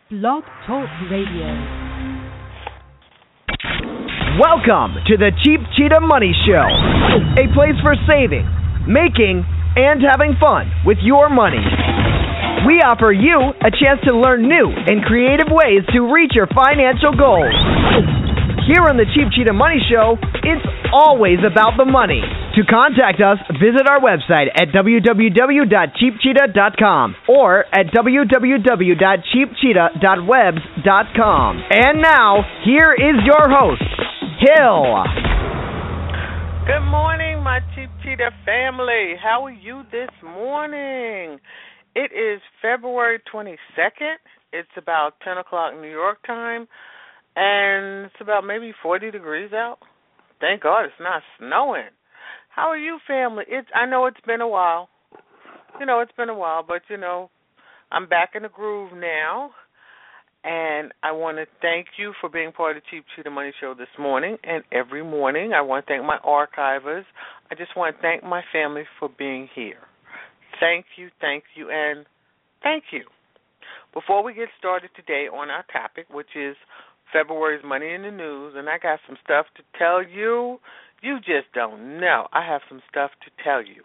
Blog Talk Radio. Welcome to the Cheap Cheetah Money Show, a place for saving, making, and having fun with your money. We offer you a chance to learn new and creative ways to reach your financial goals. Here on the Cheap Cheetah Money Show, it's always about the money. To contact us, visit our website at www.cheapcheetah.com or at www.cheapcheetah.webs.com. And now, here is your host, Hill. Good morning, my Cheap Cheetah family. How are you this morning? It is February 22nd. It's about 10 o'clock New York time, and it's about maybe 40 degrees out. Thank God it's not snowing. How are you, family? I know it's been a while. But, I'm back in the groove now, and I want to thank you for being part of the Cheap Cheetah Money Show this morning and every morning. I want to thank my archivers. I just want to thank my family for being here. Thank you, and thank you. Before we get started today on our topic, which is February's Money in the News, and I got some stuff to tell you. You just don't know. I have some stuff to tell you.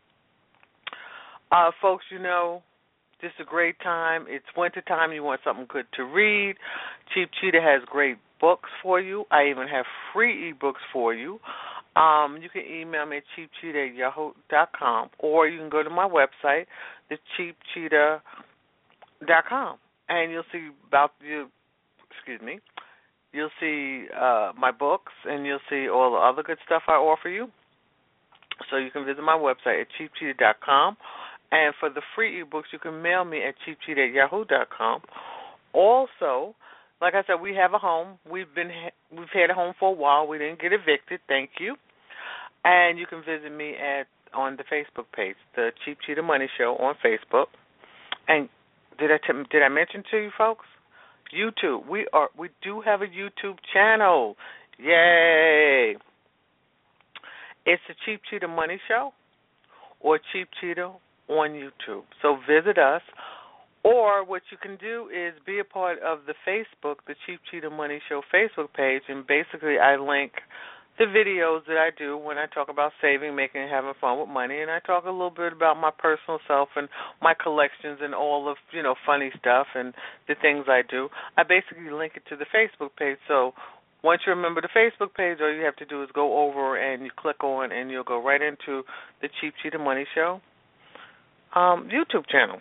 Folks, this is a great time. It's winter time. You want something good to read. Cheap Cheetah has great books for you. I even have free ebooks for you. You can email me at cheapcheetah@yahoo.com, or you can go to my website, thecheapcheetah.com, and you'll see You'll see my books, and you'll see all the other good stuff I offer you. So you can visit my website at cheapcheetah.com. And for the free ebooks, you can mail me at cheapcheetah@yahoo.com. Also, like I said, we have a home. We've had a home for a while. We didn't get evicted. Thank you. And you can visit me on the Facebook page, the Cheap Cheetah Money Show on Facebook. And did I mention to you folks? YouTube. We do have a YouTube channel. Yay! It's the Cheap Cheetah Money Show or Cheap Cheetah on YouTube. So visit us, or what you can do is be a part of the Cheap Cheetah Money Show Facebook page, and basically I link the videos that I do when I talk about saving, making, and having fun with money, and I talk a little bit about my personal self and my collections and all of, funny stuff and the things I do. I basically link it to the Facebook page, so once you remember the Facebook page, all you have to do is go over and you click on, and you'll go right into the Cheap Cheetah Money Show YouTube channel.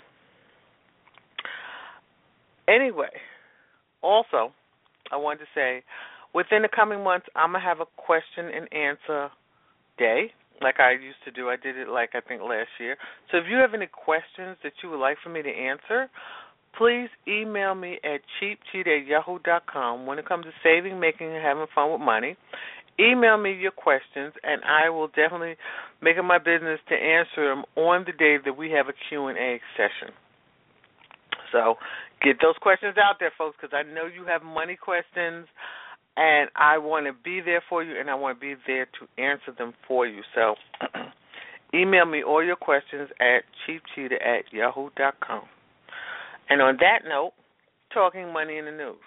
Anyway, also, I wanted to say, within the coming months, I'm going to have a question and answer day like I used to do. I did it I think last year. So if you have any questions that you would like for me to answer, please email me at cheapcheetah@yahoo.com. When it comes to saving, making, and having fun with money, email me your questions, and I will definitely make it my business to answer them on the day that we have a Q&A session. So get those questions out there, folks, because I know you have money questions, and I want to be there for you, and I want to be there to answer them for you. So email me all your questions at cheapcheetah@yahoo.com. And on that note, talking money in the news.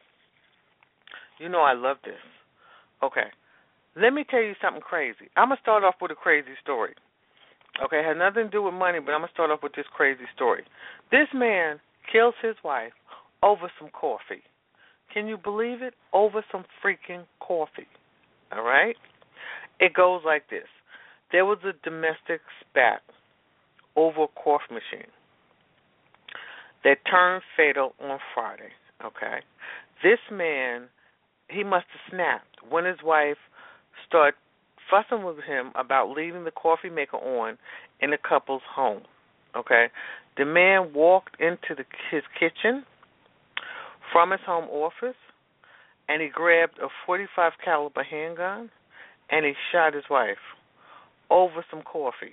I love this. Okay, let me tell you something crazy. I'm going to start off with a crazy story. Okay, it has nothing to do with money, but I'm going to start off with this crazy story. This man kills his wife over some coffee. Can you believe it? Over some freaking coffee. All right? It goes like this. There was a domestic spat over a coffee machine that turned fatal on Friday. Okay? This man, he must have snapped when his wife started fussing with him about leaving the coffee maker on in the couple's home. Okay? The man walked into his kitchen from his home office, and he grabbed a .45 caliber handgun, and he shot his wife over some coffee.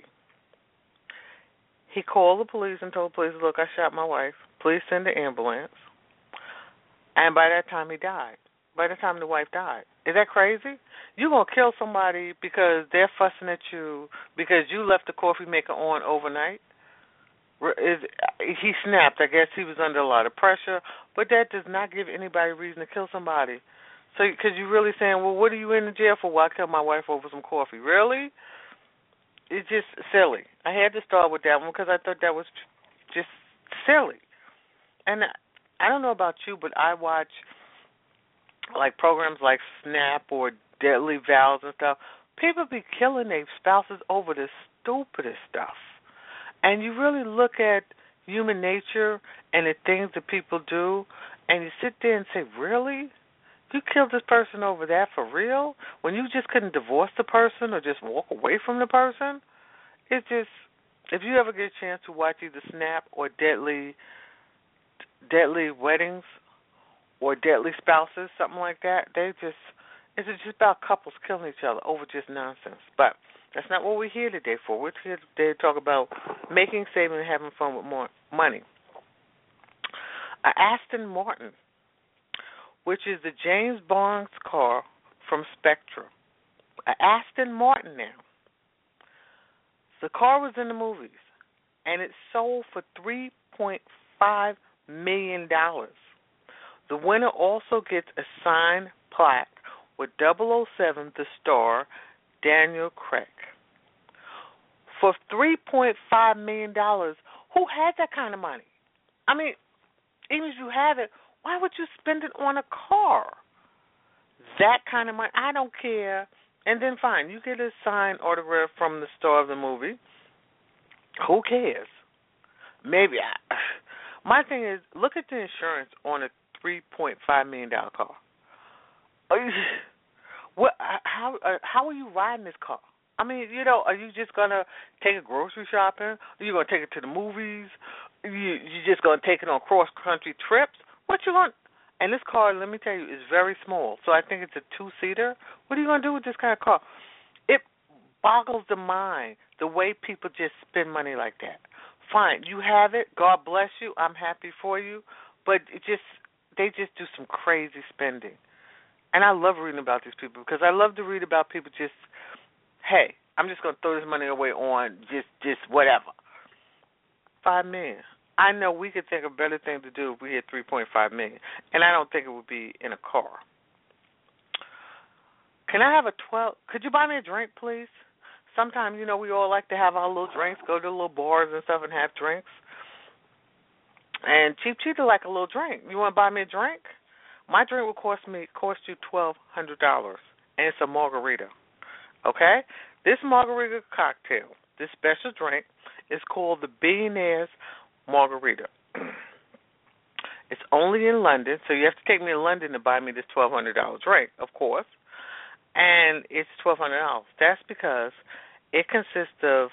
He called the police and told the police, look, I shot my wife. Please send the ambulance. And by that time, he died. By the time the wife died. Is that crazy? You're going to kill somebody because they're fussing at you because you left the coffee maker on overnight? He snapped. I guess he was under a lot of pressure, but that does not give anybody reason to kill somebody. So, because you're really saying, well, what are you in the jail for? Why kill my wife over some coffee? Really? It's just silly. I had to start with that one because I thought that was just silly. And I don't know about you, but I watch like programs like Snap or Deadly Vows and stuff. People be killing their spouses over the stupidest stuff. And you really look at human nature and the things that people do, and you sit there and say, really? You killed this person over that for real? When you just couldn't divorce the person or just walk away from the person? It's just, if you ever get a chance to watch either Snap or Deadly Weddings or Deadly Spouses, something like that, it's just about couples killing each other over just nonsense. But that's not what we're here today for. We're here today to talk about making, saving, and having fun with more money. Aston Martin, which is the James Bond car from Spectre. Aston Martin now. The car was in the movies, and it sold for $3.5 million. The winner also gets a signed plaque with 007, the star, Daniel Craig. For $3.5 million, who had that kind of money? I mean, even if you have it, why would you spend it on a car? That kind of money, I don't care. And then fine, you get a signed autograph from the star of the movie. Who cares? Maybe. My thing is, look at the insurance on a $3.5 million car. How are you riding this car? I mean, are you just going to take it grocery shopping? Are you going to take it to the movies? You just going to take it on cross-country trips? What you going? And this car, let me tell you, is very small. So I think it's a two-seater. What are you going to do with this kind of car? It boggles the mind, the way people just spend money like that. Fine, you have it. God bless you. I'm happy for you. But they just do some crazy spending. And I love reading about these people because I love to read about people just, hey, I'm just going to throw this money away on just whatever. $5 million. I know we could think of a better thing to do if we had $3.5 million, and I don't think it would be in a car. Can I have could you buy me a drink, please? Sometimes, we all like to have our little drinks, go to little bars and stuff and have drinks. And Cheap Cheetah like a little drink. You want to buy me a drink? My drink will cost you $1,200, and it's a margarita. Okay? This margarita cocktail, this special drink, is called the Billionaire's Margarita. It's only in London, so you have to take me to London to buy me this $1,200 drink, of course. And it's $1,200. That's because it consists of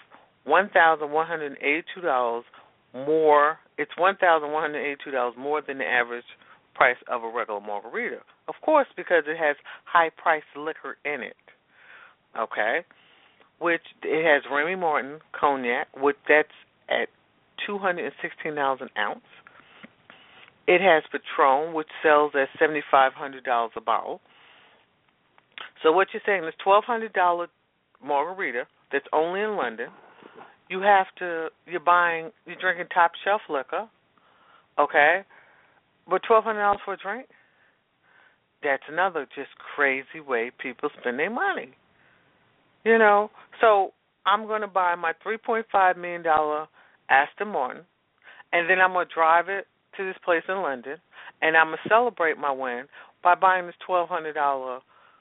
$1,182 more. It's $1,182 more than the average price of a regular margarita. Of course, because it has high-priced liquor in it. Okay? Which it has Remy Martin cognac, which that's at $216 an ounce. It has Patron, which sells at $7,500 a bottle. So what you're saying is $1,200 margarita that's only in London. You're drinking top shelf liquor, okay? But $1,200 for a drink? That's another just crazy way people spend their money. So I'm going to buy my $3.5 million Aston Martin, and then I'm going to drive it to this place in London, and I'm going to celebrate my win by buying this $1,200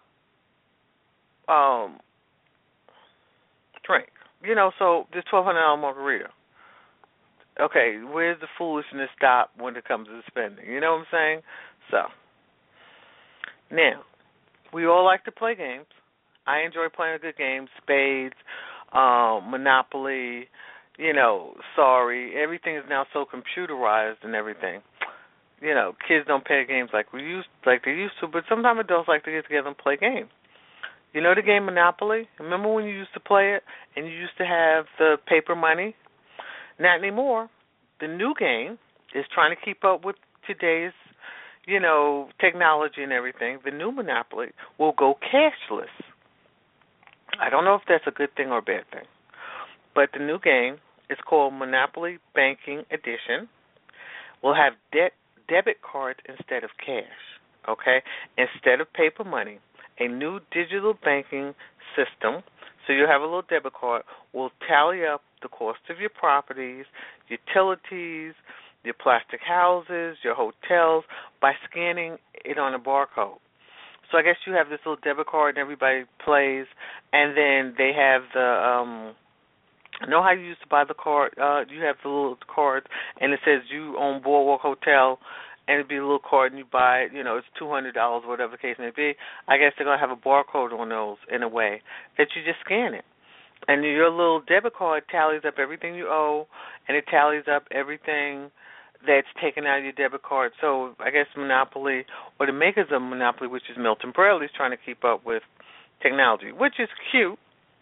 drink. So this $1,200 margarita. Okay, where's the foolishness stop when it comes to spending? You know what I'm saying? So, now, we all like to play games. I enjoy playing a good game, spades, Monopoly, Sorry. Everything is now so computerized and everything. Kids don't play games like they used to, but sometimes adults like to get together and play games. You know the game Monopoly? Remember when you used to play it and you used to have the paper money? Not anymore. The new game is trying to keep up with today's, technology and everything. The new Monopoly will go cashless. I don't know if that's a good thing or a bad thing. But the new game It's called Monopoly Banking Edition. We'll have debit cards instead of cash, okay? Instead of paper money, a new digital banking system. So you'll have a little debit card. Will tally up the cost of your properties, utilities, your plastic houses, your hotels, by scanning it on a barcode. So I guess you have this little debit card and everybody plays, and then they have the know how you used to buy the card? You have the little card, and it says you own Boardwalk Hotel, and it'd be a little card, and you buy it. It's $200, whatever the case may be. I guess they're gonna have a barcode on those in a way that you just scan it, and your little debit card tallies up everything you owe, and it tallies up everything that's taken out of your debit card. So I guess Monopoly, or the makers of Monopoly, which is Milton Bradley, is trying to keep up with technology, which is cute.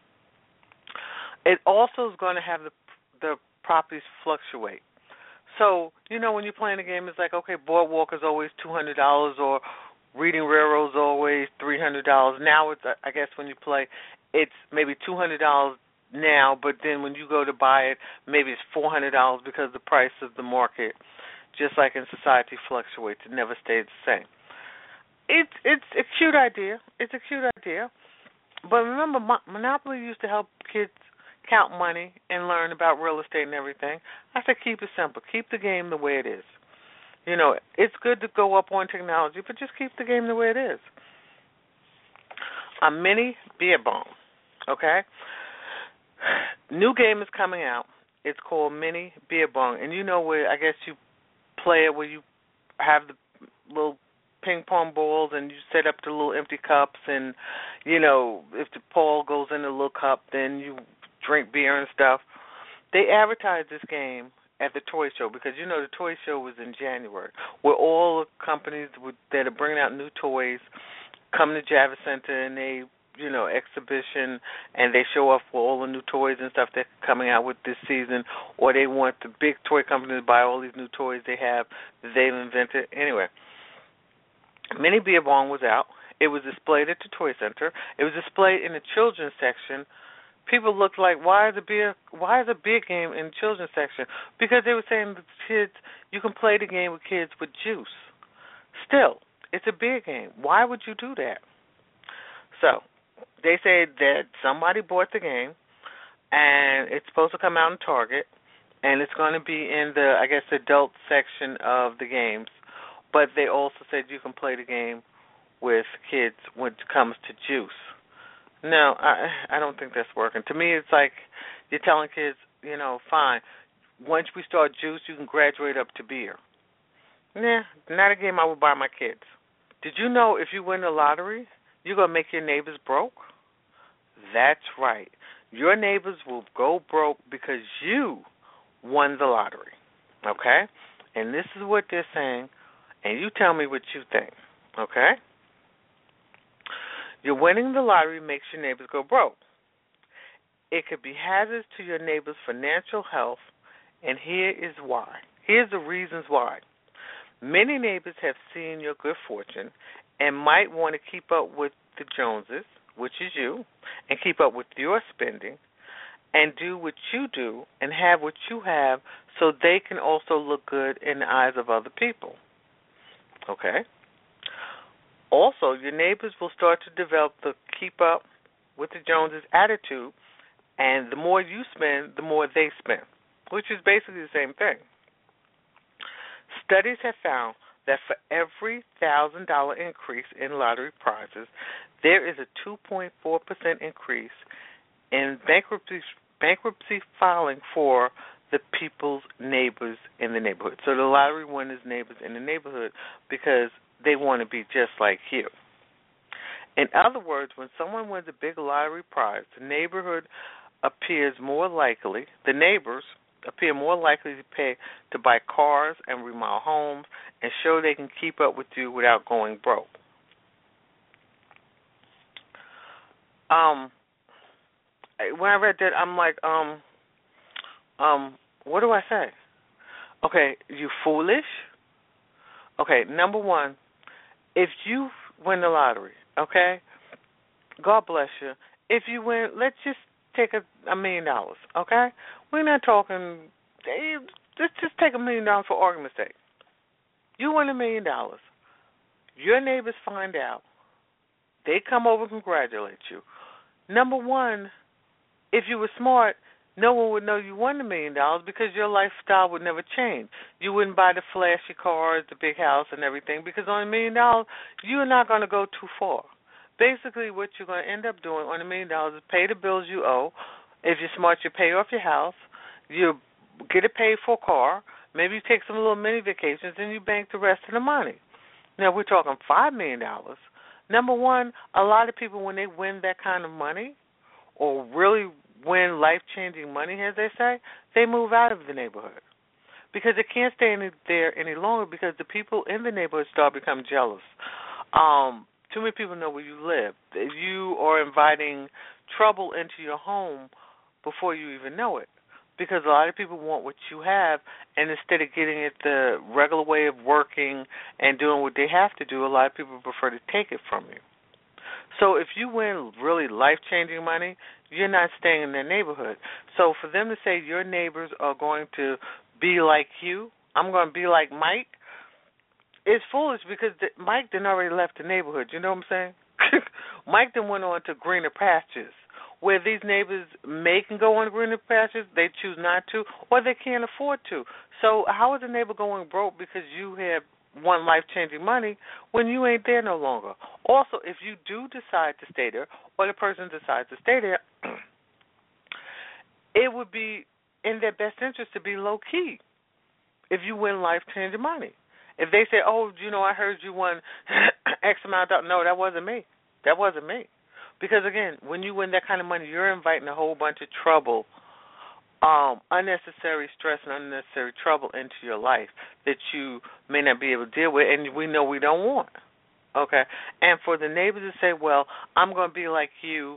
It also is going to have the properties fluctuate. So, when you're playing a game, it's like, okay, Boardwalk is always $200 or Reading Railroad is always $300. Now it's, I guess when you play, it's maybe $200 now, but then when you go to buy it, maybe it's $400 because the price of the market, just like in society, fluctuates. It never stays the same. It's a cute idea. It's a cute idea. But remember, Monopoly used to help kids count money and learn about real estate and everything. I said keep it simple. Keep the game the way it is. It's good to go up on technology, but just keep the game the way it is. A mini beer bong, okay? New game is coming out. It's called Mini Beer Bong, and where I guess you play it where you have the little ping pong balls and you set up the little empty cups, and if the ball goes in the little cup, then you drink beer and stuff. They advertised this game at the toy show because the toy show was in January, where all the companies that are bringing out new toys come to Javits Center and they exhibition, and they show off all the new toys and stuff that's coming out with this season, or they want the big toy companies to buy all these new toys they have that they've invented. Anyway, Mini Beer Bong was out. It was displayed at the Toy Center. It was displayed in the children's section. People looked like, why is a beer game in the children's section? Because they were saying to kids, you can play the game with kids with juice. Still, it's a beer game. Why would you do that? So, they said that somebody bought the game, and it's supposed to come out in Target, and it's going to be in the, I guess, adult section of the games. But they also said you can play the game with kids when it comes to juice. No, I don't think that's working. To me, it's like you're telling kids, fine, once we start juice, you can graduate up to beer. Nah, not a game I would buy my kids. Did you know if you win the lottery, you're going to make your neighbors broke? That's right. Your neighbors will go broke because you won the lottery, okay? And this is what they're saying, and you tell me what you think, okay? You're winning the lottery makes your neighbors go broke. It could be hazardous to your neighbor's financial health, and here is why. Here's the reasons why. Many neighbors have seen your good fortune and might want to keep up with the Joneses, which is you, and keep up with your spending, and do what you do and have what you have so they can also look good in the eyes of other people. Okay? Also, your neighbors will start to develop the keep up with the Joneses attitude, and the more you spend, the more they spend, which is basically the same thing. Studies have found that for every $1,000 increase in lottery prizes, there is a 2.4% increase in bankruptcy filing for the people's neighbors in the neighborhood. So the lottery winners' neighbors in the neighborhood, because they want to be just like you. In other words, when someone wins a big lottery prize, the neighbors appear more likely to pay to buy cars and remodel homes and show they can keep up with you without going broke. When I read that, I'm like, what do I say? Okay, you foolish? Okay, number one, if you win the lottery, okay, God bless you. If you win, let's just take $1 million, okay? We're not talking, let's just take $1 million for argument's sake. You win $1 million. Your neighbors find out. They come over and congratulate you. Number one, if you were smart, no one would know you won $1 million because your lifestyle would never change. You wouldn't buy the flashy cars, the big house, and everything because on $1 million, you're not going to go too far. Basically, what you're going to end up doing on $1 million is pay the bills you owe. If you're smart, you pay off your house. You get a paid for car. Maybe you take some little mini vacations, and you bank the rest of the money. Now, we're talking $5 million. Number one, a lot of people, when they win that kind of money or really win life-changing money, as they say, they move out of the neighborhood because they can't stay there any longer because the people in the neighborhood start becoming jealous. Too many people know where you live. You are inviting trouble into your home before you even know it because a lot of people want what you have, and instead of getting it the regular way of working and doing what they have to do, a lot of people prefer to take it from you. So if you win really life-changing money, you're not staying in their neighborhood. So for them to say your neighbors are going to be like you, I'm going to be like Mike, it's foolish because Mike done already left the neighborhood. You know what I'm saying? Mike done went on to greener pastures where these neighbors can go on greener pastures, they choose not to, or they can't afford to. So how is a neighbor going broke because you have won life-changing money when you ain't there no longer? Also, if you do decide to stay there or the person decides to stay there, it would be in their best interest to be low-key if you win life-changing money. If they say, oh, I heard you won X amount of, no, that wasn't me. That wasn't me. Because, again, when you win that kind of money, you're inviting a whole bunch of trouble, unnecessary stress and unnecessary trouble into your life that you may not be able to deal with, and we know we don't want. Okay? And for the neighbors to say, well, I'm going to be like you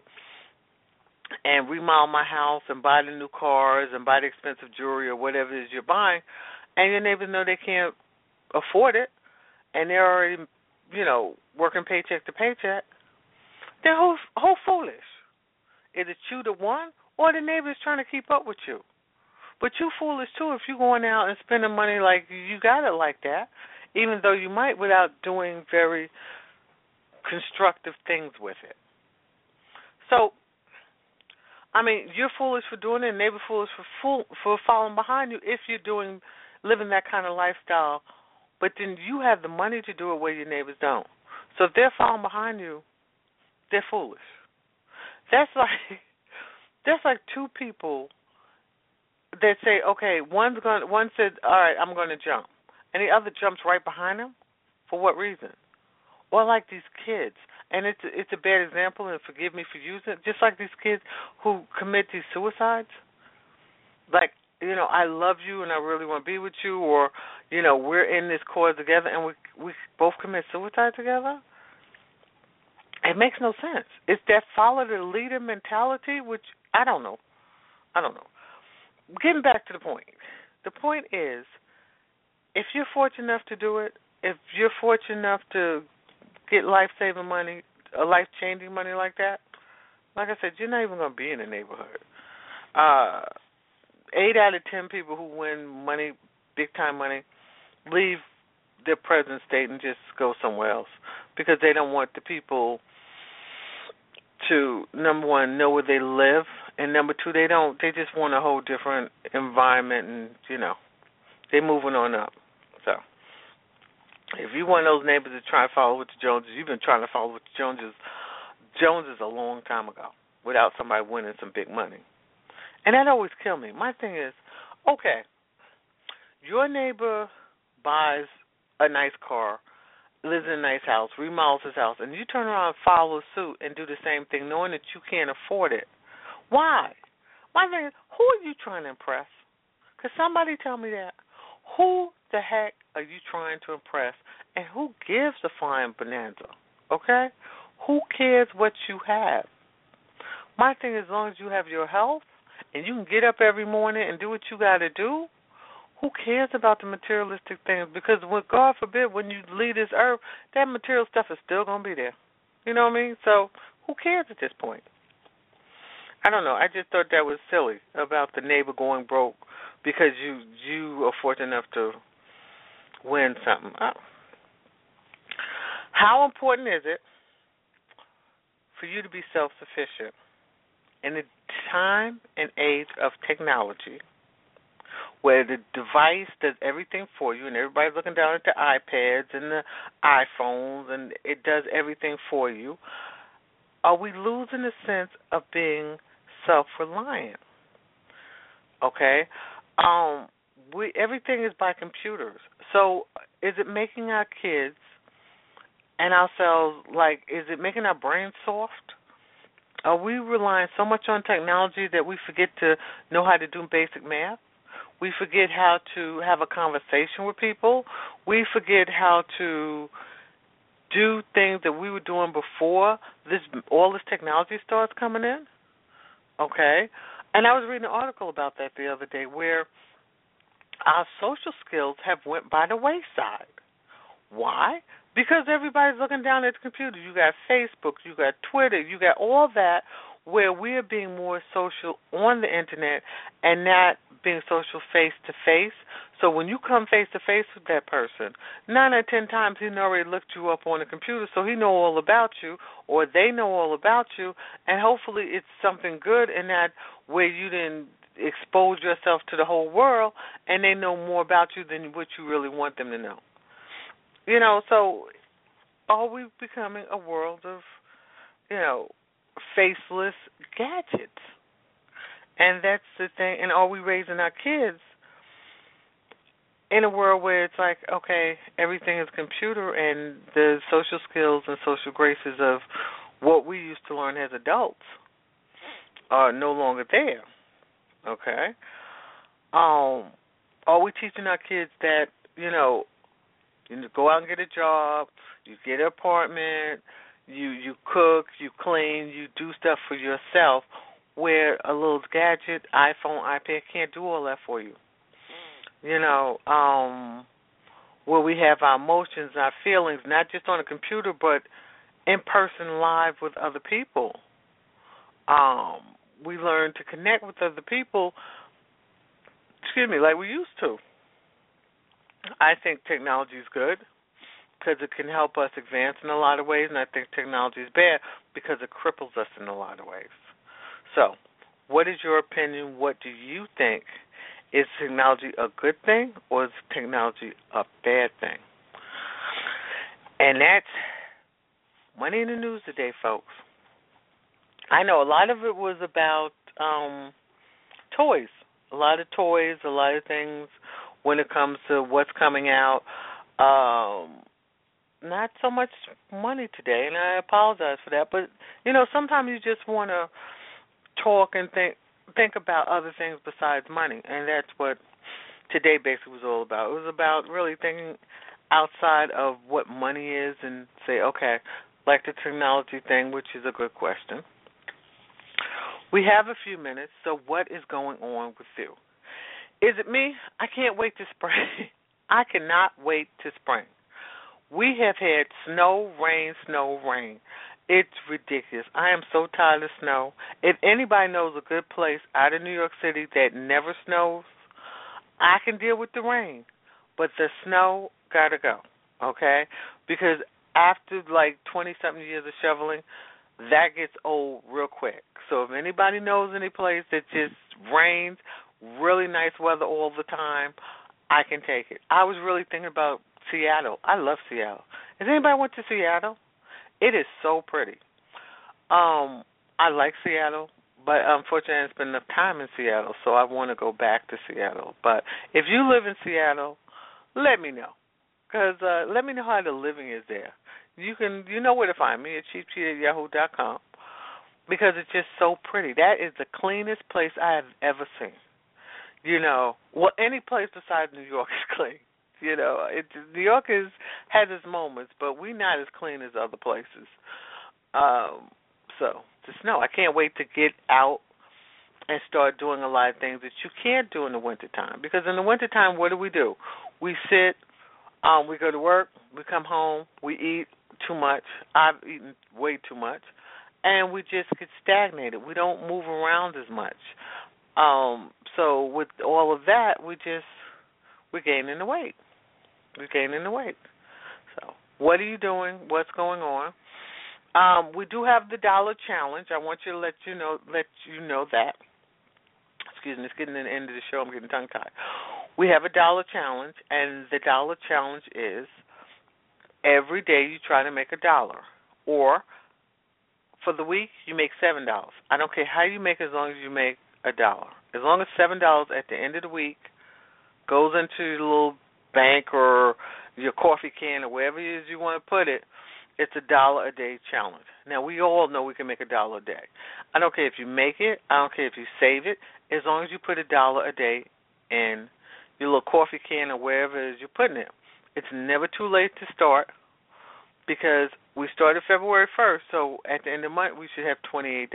and remodel my house and buy the new cars and buy the expensive jewelry or whatever it is you're buying, and your neighbors know they can't afford it, and they're already, working paycheck to paycheck, they're whole foolish. Is it you the one, or the neighbor's trying to keep up with you? But you foolish, too, if you're going out and spending money like you got it like that, even though you might without doing very constructive things with it. So, you're foolish for doing it, and neighbor foolish for following behind you if you're living that kind of lifestyle. But then you have the money to do it where your neighbors don't. So if they're following behind you, they're foolish. That's like two people that say, okay, one said, all right, I'm going to jump, and the other jumps right behind him. For what reason? Or like these kids, and it's a bad example, and forgive me for using it. Just like these kids who commit these suicides, like, I love you and I really want to be with you, or, we're in this cause together and we both commit suicide together. It makes no sense. It's that follow the leader mentality, which I don't know. Getting back to the point. The point is, if you're fortunate enough to do it, if you're fortunate enough to get life-saving money, life-changing money like that, like I said, you're not even going to be in the neighborhood. 8 out of 10 people who win money, big-time money, leave their present state and just go somewhere else because they don't want the people to, number one, know where they live, and number two, they just want a whole different environment, and, they're moving on up. So if you're one of those neighbors that try to follow with the Joneses, you've been trying to follow with the Joneses a long time ago without somebody winning some big money. And that always kills me. My thing is, okay, your neighbor buys a nice car, lives in a nice house, remodels his house, and you turn around and follow suit and do the same thing knowing that you can't afford it. Why? My thing is, who are you trying to impress? Could somebody tell me that? Who the heck are you trying to impress, and who gives a flying bonanza, okay? Who cares what you have? My thing is, as long as you have your health and you can get up every morning and do what you got to do, who cares about the materialistic things? Because, God forbid, when you leave this earth, that material stuff is still going to be there. You know what I mean? So who cares at this point? I don't know. I just thought that was silly about the neighbor going broke because you are fortunate enough to win something. How important is it for you to be self-sufficient in the time and age of technology, where the device does everything for you and everybody's looking down at the iPads and the iPhones and it does everything for you? Are we losing the sense of being self-reliant? Okay? Everything is by computers. So is it making our kids and ourselves, is it making our brains soft? Are we relying so much on technology that we forget to know how to do basic math? We forget how to have a conversation with people. We forget how to do things that we were doing before all this technology starts coming in. Okay? And I was reading an article about that the other day where our social skills have went by the wayside. Why? Because everybody's looking down at the computer. You got Facebook, you got Twitter, you got all that where we're being more social on the Internet and not being social face-to-face. So when you come face-to-face with that person, 9 out of 10 times he already looked you up on the computer, so he know all about you or they know all about you, and hopefully it's something good in that where you didn't expose yourself to the whole world and they know more about you than what you really want them to know. So are we becoming a world of, faceless gadgets? And that's the thing. And are we raising our kids in a world where it's like, okay, everything is computer and the social skills and social graces of what we used to learn as adults are no longer there? Okay? Are we teaching our kids that, you go out and get a job, you get an apartment, you cook, you clean, you do stuff for yourself, where a little gadget, iPhone, iPad can't do all that for you? Where we have our emotions, our feelings, not just on a computer, but in person, live with other people. We learn to connect with other people, like we used to. I think technology is good because it can help us advance in a lot of ways, and I think technology is bad because it cripples us in a lot of ways. So, what is your opinion? What do you think? Is technology a good thing or is technology a bad thing? And that's money in the news today, folks. I know a lot of it was about toys. A lot of toys, a lot of things when it comes to what's coming out. Not so much money today, and I apologize for that. But, sometimes you just want to talk and think about other things besides money, and that's what today basically was all about. It was about really thinking outside of what money is and say, okay, like the technology thing, which is a good question. We have a few minutes, so what is going on with you? Is it me? I can't wait to spring. I cannot wait to spring. We have had snow, rain. It's ridiculous. I am so tired of snow. If anybody knows a good place out of New York City that never snows, I can deal with the rain. But the snow got to go, okay? Because after 20-something years of shoveling, that gets old real quick. So if anybody knows any place that just rains, really nice weather all the time, I can take it. I was really thinking about Seattle. I love Seattle. Has anybody went to Seattle? It is so pretty. I like Seattle, but unfortunately I didn't spend enough time in Seattle, so I want to go back to Seattle. But if you live in Seattle, let me know, because let me know how the living is there. You know where to find me at cheapcheat@yahoo.com, because it's just so pretty. That is the cleanest place I have ever seen. Any place besides New York is clean. New York has its moments, but we're not as clean as other places. So, the snow. I can't wait to get out and start doing a lot of things that you can't do in the wintertime. Because in the wintertime, what do? We sit, we go to work, we come home, we eat too much. I've eaten way too much. and we just get stagnated. We don't move around as much. So with all of that, we're gaining the weight. We're gaining the weight. So what are you doing? What's going on? We do have the dollar challenge. I want to let you know that. Excuse me, it's getting to the end of the show. I'm getting tongue-tied. We have a dollar challenge, and the dollar challenge is every day you try to make $1. Or for the week, you make $7. I don't care how you make it as long as you make $1. As long as $7 at the end of the week goes into your little bank or your coffee can or wherever it is you want to put it, it's $1 a day challenge. Now, we all know we can make $1 a day. I don't care if you make it. I don't care if you save it. As long as you put $1 a day in your little coffee can or wherever it is you're putting it. It's never too late to start because we started February 1st, so at the end of the month we should have $28.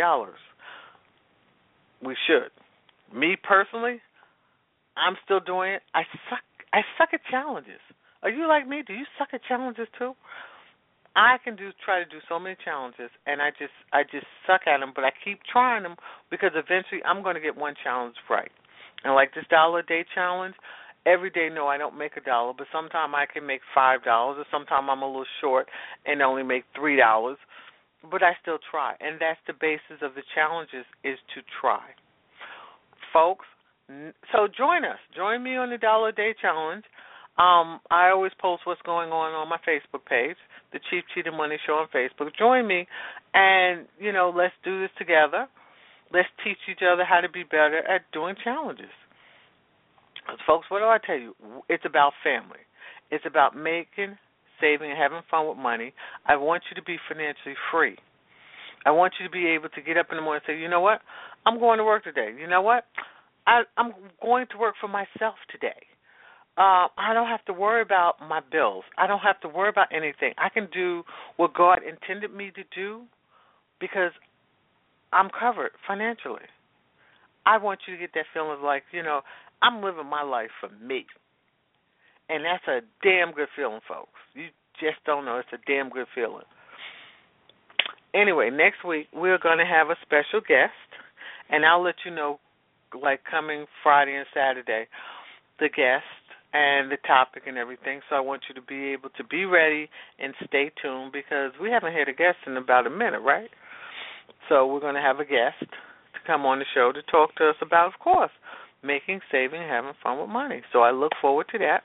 We should. Me personally, I'm still doing it. I suck at challenges. Are you like me? Do you suck at challenges too? I can try to do so many challenges, and I just suck at them, but I keep trying them because eventually I'm going to get one challenge right. And like this $1 a day challenge, every day, no, I don't make $1, but sometimes I can make $5, or sometimes I'm a little short and only make $3, but I still try. And that's the basis of the challenges, is to try. Folks, so join us. Join me on the $1 a day challenge. I always post what's going on my Facebook page, the Cheap Cheetah Money Show on Facebook. Join me, and, let's do this together. Let's teach each other how to be better at doing challenges. Folks, what do I tell you? It's about family. It's about making, saving, and having fun with money. I want you to be financially free. I want you to be able to get up in the morning and say, you know what? I'm going to work today. You know what? I'm going to work for myself today. I don't have to worry about my bills. I don't have to worry about anything. I can do what God intended me to do because I'm covered financially. I want you to get that feeling of like, I'm living my life for me. And that's a damn good feeling, folks. You just don't know. It's a damn good feeling. Anyway, next week we're going to have a special guest, and I'll let you know, like coming Friday and Saturday, the guest and the topic and everything. So I want you to be able to be ready and stay tuned because we haven't had a guest in about a minute, right? So we're going to have a guest to come on the show to talk to us about, of course, making, saving, and having fun with money. So I look forward to that.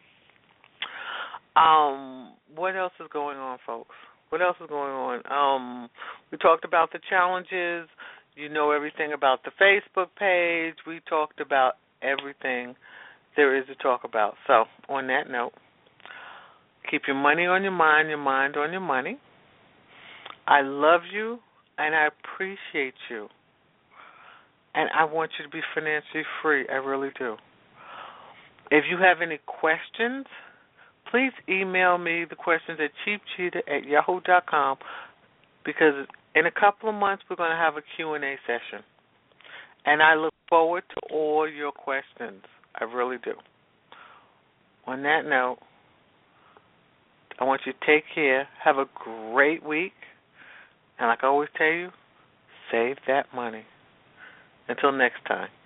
What else is going on, folks? What else is going on? We talked about the challenges. You know everything about the Facebook page. We talked about everything there is to talk about. So on that note, keep your money on your mind on your money. I love you, and I appreciate you. And I want you to be financially free. I really do. If you have any questions, please email me the questions at cheapcheetah@yahoo.com because in a couple of months we're going to have a Q&A session. And I look forward to all your questions. I really do. On that note, I want you to take care. Have a great week. And like I always tell you, save that money. Until next time.